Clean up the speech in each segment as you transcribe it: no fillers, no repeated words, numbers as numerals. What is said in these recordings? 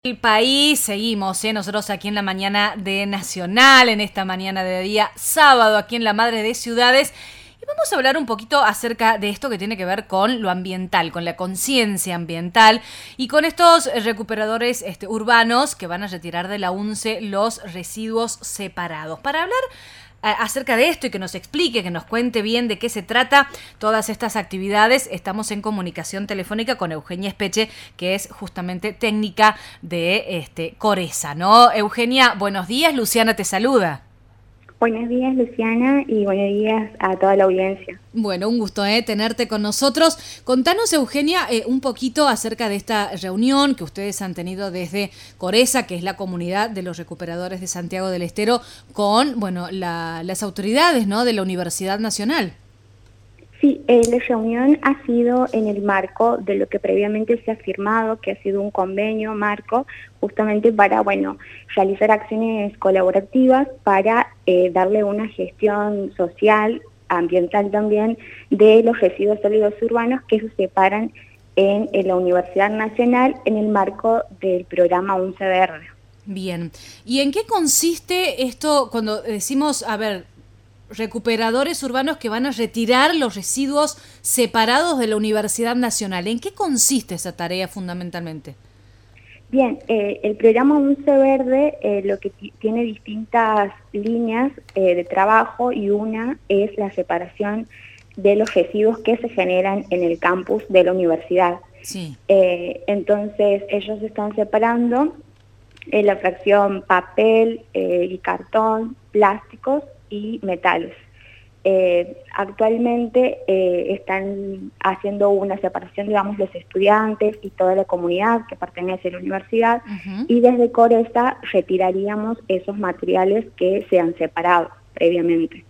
El país, seguimos, nosotros aquí en la mañana de Nacional, en esta mañana de día sábado, aquí en la Madre de Ciudades, y vamos a hablar un poquito acerca de esto que tiene que ver con lo ambiental, con la conciencia ambiental y con estos recuperadores urbanos que van a retirar de la UNCE los residuos separados. Para hablar acerca de esto y que nos explique, que nos cuente bien de qué se trata todas estas actividades, estamos en comunicación telefónica con Eugenia Espeche, que es justamente técnica de Coresa, ¿no? Eugenia, buenos días, Luciana te saluda. Buenos días, Luciana, y buenos días a toda la audiencia. Bueno, un gusto tenerte con nosotros. Contanos, Eugenia, un poquito acerca de esta reunión que ustedes han tenido desde Coresa, que es la comunidad de los recuperadores de Santiago del Estero, con las autoridades, ¿no?, de la Universidad Nacional. Sí, la reunión ha sido en el marco de lo que previamente se ha firmado, que ha sido un convenio marco, justamente para, realizar acciones colaborativas para darle una gestión social, ambiental también, de los residuos sólidos urbanos que se separan en la Universidad Nacional en el marco del programa UNCE Verde. Bien, ¿y en qué consiste esto cuando decimos, recuperadores urbanos que van a retirar los residuos separados de la Universidad Nacional? ¿En qué consiste esa tarea fundamentalmente? Bien, el programa UNCE Verde lo que tiene distintas líneas de trabajo, y una es la separación de los residuos que se generan en el campus de la universidad. Sí. Entonces ellos están separando la fracción papel y cartón, plásticos y metales. Actualmente están haciendo una separación, digamos, los estudiantes y toda la comunidad que pertenece a la universidad, y desde Coresa retiraríamos esos materiales que se han separado previamente.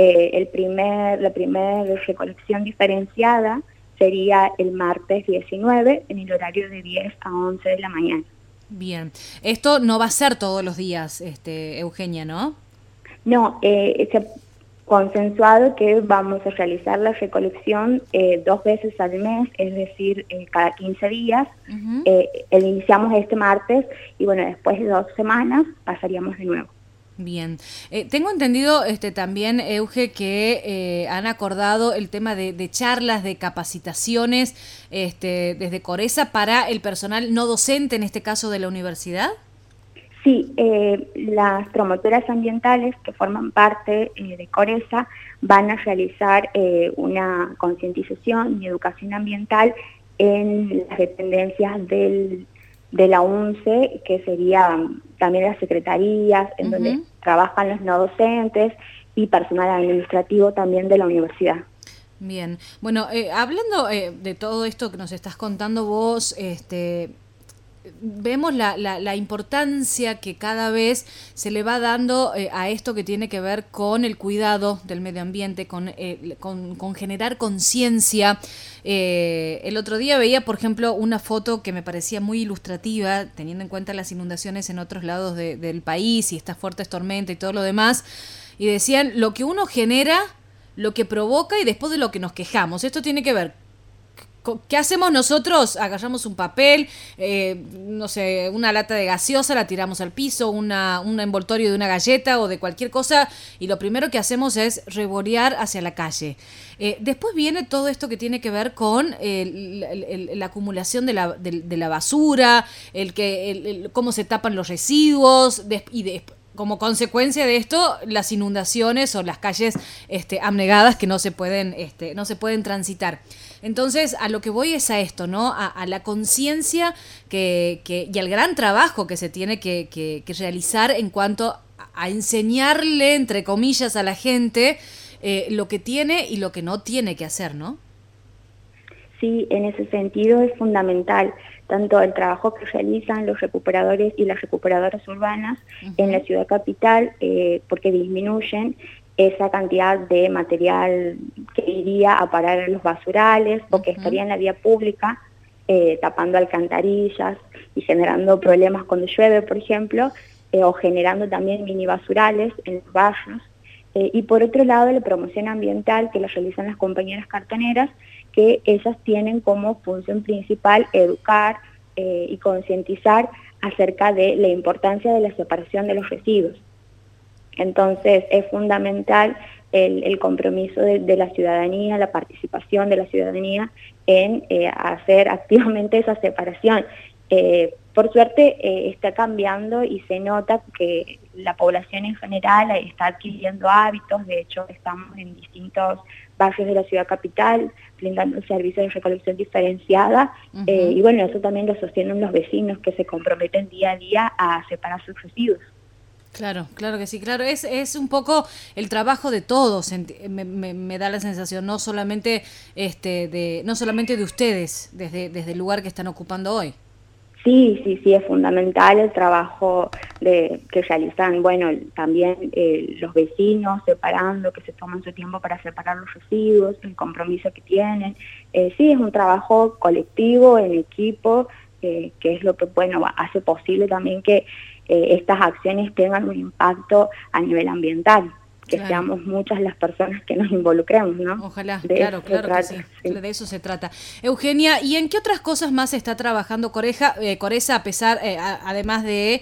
La primera recolección diferenciada sería el martes 19 en el horario de 10 a 11 de la mañana. Bien, esto no va a ser todos los días, Eugenia, ¿no? No, se ha consensuado que vamos a realizar la recolección 2 veces al mes, es decir, cada 15 días. Iniciamos este martes y después de 2 semanas pasaríamos de nuevo. Bien, tengo entendido también, Euge, que han acordado el tema de charlas, de capacitaciones desde Coresa para el personal no docente, en este caso de la universidad. Sí, las promotoras ambientales que forman parte de Coresa van a realizar una concientización y educación ambiental en las dependencias de la UNCE, que serían también las secretarías, en donde trabajan los no docentes y personal administrativo también de la universidad. Bien, bueno, hablando de todo esto que nos estás contando vos, vemos la importancia que cada vez se le va dando a esto que tiene que ver con el cuidado del medio ambiente, con generar conciencia. El otro día veía, por ejemplo, una foto que me parecía muy ilustrativa, teniendo en cuenta las inundaciones en otros lados del país y estas fuertes tormentas y todo lo demás, y decían lo que uno genera, lo que provoca y después de lo que nos quejamos. Esto tiene que ver. ¿Qué hacemos nosotros? Agarramos un papel, no sé, una lata de gaseosa, la tiramos al piso, un envoltorio de una galleta o de cualquier cosa, y lo primero que hacemos es revolear hacia la calle. Después viene todo esto que tiene que ver con la acumulación de la basura, cómo se tapan los residuos, como consecuencia de esto, las inundaciones o las calles abnegadas que no se pueden transitar. Entonces, a lo que voy es a esto, ¿no? A la conciencia y al gran trabajo que se tiene que realizar en cuanto a enseñarle, entre comillas, a la gente lo que tiene y lo que no tiene que hacer, ¿no? Sí, en ese sentido es fundamental tanto el trabajo que realizan los recuperadores y las recuperadoras urbanas en la ciudad capital, porque disminuyen esa cantidad de material que iría a parar en los basurales o que estaría en la vía pública, tapando alcantarillas y generando problemas cuando llueve, por ejemplo, o generando también mini basurales en los barrios. Y por otro lado, la promoción ambiental que la realizan las compañeras cartoneras, que ellas tienen como función principal educar y concientizar acerca de la importancia de la separación de los residuos. Entonces es fundamental el compromiso de la ciudadanía, la participación de la ciudadanía en hacer activamente esa separación. Por suerte está cambiando y se nota que la población en general está adquiriendo hábitos. De hecho estamos en distintos barrios de la ciudad capital brindando servicios de recolección diferenciada, y bueno, eso también lo sostienen los vecinos que se comprometen día a día a separar sus residuos. Claro, claro que sí, claro, es un poco el trabajo de todos, me da la sensación, no solamente no solamente de ustedes, desde el lugar que están ocupando hoy. Sí, es fundamental el trabajo que realizan, bueno, también los vecinos separando, que se toman su tiempo para separar los residuos, el compromiso que tienen. Sí, es un trabajo colectivo, en equipo, que es lo que, bueno, hace posible también que estas acciones tengan un impacto a nivel ambiental, que seamos muchas las personas que nos involucremos, ¿no? Ojalá, claro que sí, de eso se trata. Eugenia, ¿y en qué otras cosas más está trabajando Coresa, además de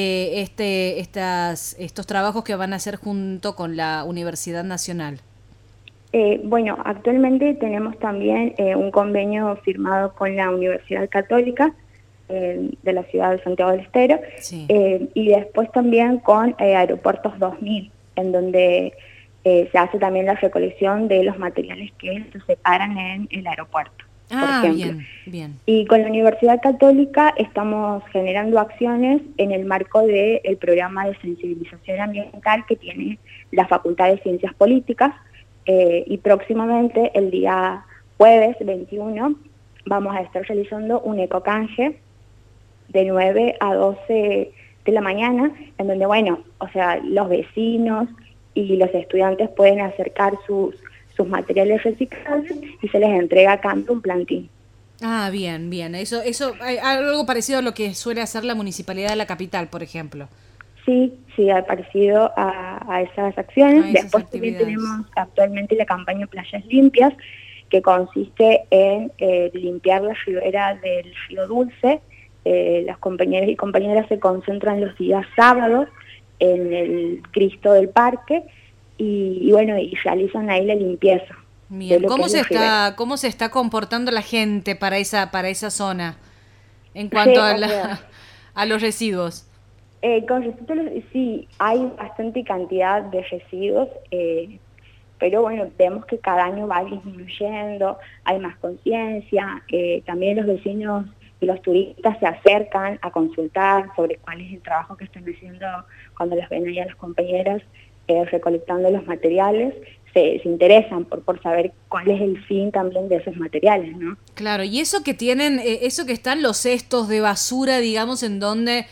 estos trabajos que van a hacer junto con la Universidad Nacional? Bueno, actualmente tenemos también un convenio firmado con la Universidad Católica de la ciudad de Santiago del Estero, sí. Y después también con Aeropuertos 2000, en donde se hace también la recolección de los materiales que se separan en el aeropuerto, por ejemplo. Bien. Y con la Universidad Católica estamos generando acciones en el marco del programa de sensibilización ambiental que tiene la Facultad de Ciencias Políticas, y próximamente, el día jueves 21, vamos a estar realizando un ecocanje de 9 a 12 de la mañana, en donde, bueno, o sea, los vecinos y los estudiantes pueden acercar sus materiales reciclables y se les entrega a cambio un plantín. Ah, bien. Eso algo parecido a lo que suele hacer la Municipalidad de la Capital, por ejemplo. Sí, ha parecido a esas acciones. Después también tenemos actualmente la campaña Playas Limpias, que consiste en limpiar la ribera del río Dulce. Las compañeras y compañeras se concentran los días sábados en el Cristo del Parque y bueno, y realizan ahí la limpieza. Bien, ¿cómo se está comportando la gente para esa zona en cuanto a los residuos? Con respecto a sí, hay bastante cantidad de residuos, pero bueno, vemos que cada año va disminuyendo, hay más conciencia, también los vecinos y los turistas se acercan a consultar sobre cuál es el trabajo que están haciendo cuando las ven ahí a las compañeras recolectando los materiales. Se interesan por saber cuál es el fin también de esos materiales, ¿no? Claro, y eso que tienen, eso que están los cestos de basura, digamos, en donde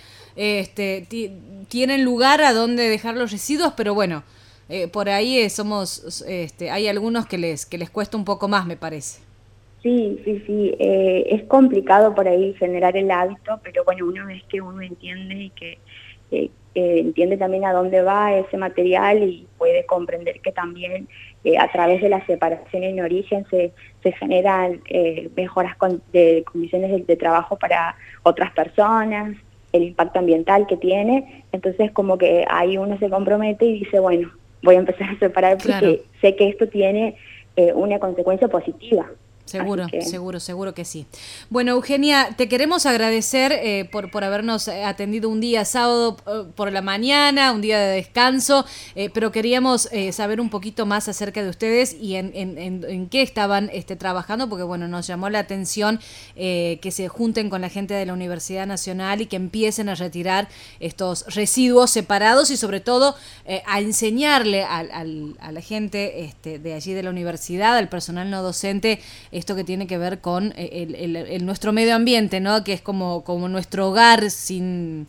tienen lugar a donde dejar los residuos, pero bueno, por ahí hay algunos que les cuesta un poco más, me parece. Sí, es complicado por ahí generar el hábito, pero bueno, una vez que uno entiende y que entiende también a dónde va ese material y puede comprender que también a través de la separación en origen se generan mejoras de condiciones de trabajo para otras personas, el impacto ambiental que tiene, entonces como que ahí uno se compromete y dice, bueno, voy a empezar a separar porque sé que esto tiene una consecuencia positiva. Seguro que sí. Bueno, Eugenia, te queremos agradecer por habernos atendido un día sábado por la mañana, un día de descanso, pero queríamos saber un poquito más acerca de ustedes y en qué estaban trabajando, porque bueno, nos llamó la atención que se junten con la gente de la Universidad Nacional y que empiecen a retirar estos residuos separados y sobre todo a enseñarle a la gente de allí de la universidad, al personal no docente, esto que tiene que ver con nuestro medio ambiente, ¿no? Que es como nuestro hogar sin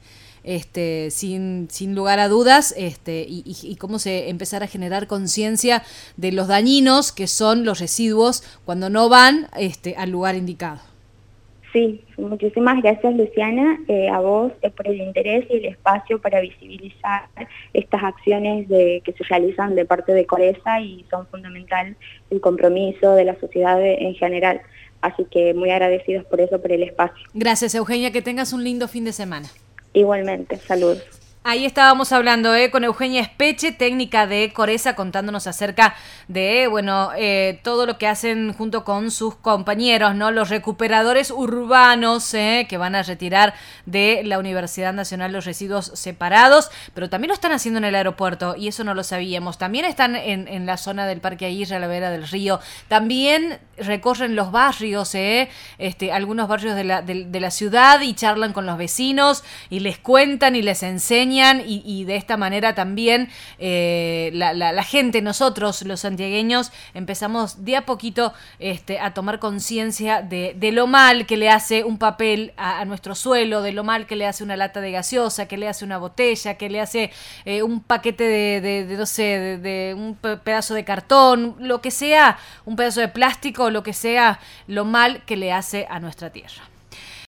lugar a dudas, y cómo empezar a generar conciencia de los dañinos que son los residuos cuando no van al lugar indicado. Sí, muchísimas gracias, Luciana, a vos por el interés y el espacio para visibilizar estas acciones que se realizan de parte de Coresa y son fundamental el compromiso de la sociedad en general. Así que muy agradecidos por eso, por el espacio. Gracias, Eugenia, que tengas un lindo fin de semana. Igualmente, saludos. Ahí estábamos hablando con Eugenia Espeche, técnica de Coresa, contándonos acerca de todo lo que hacen junto con sus compañeros, ¿no? Los recuperadores urbanos que van a retirar de la Universidad Nacional los residuos separados, pero también lo están haciendo en el aeropuerto y eso no lo sabíamos. También están en la zona del Parque Aguirre, a la vera del río. También recorren los barrios, algunos barrios de la ciudad y charlan con los vecinos y les cuentan y les enseñan. Y de esta manera también la gente, nosotros los santiagueños, empezamos de a poquito a tomar conciencia de lo mal que le hace un papel a nuestro suelo, de lo mal que le hace una lata de gaseosa, que le hace una botella, que le hace un paquete de un pedazo de cartón, lo que sea, un pedazo de plástico, lo que sea, lo mal que le hace a nuestra tierra.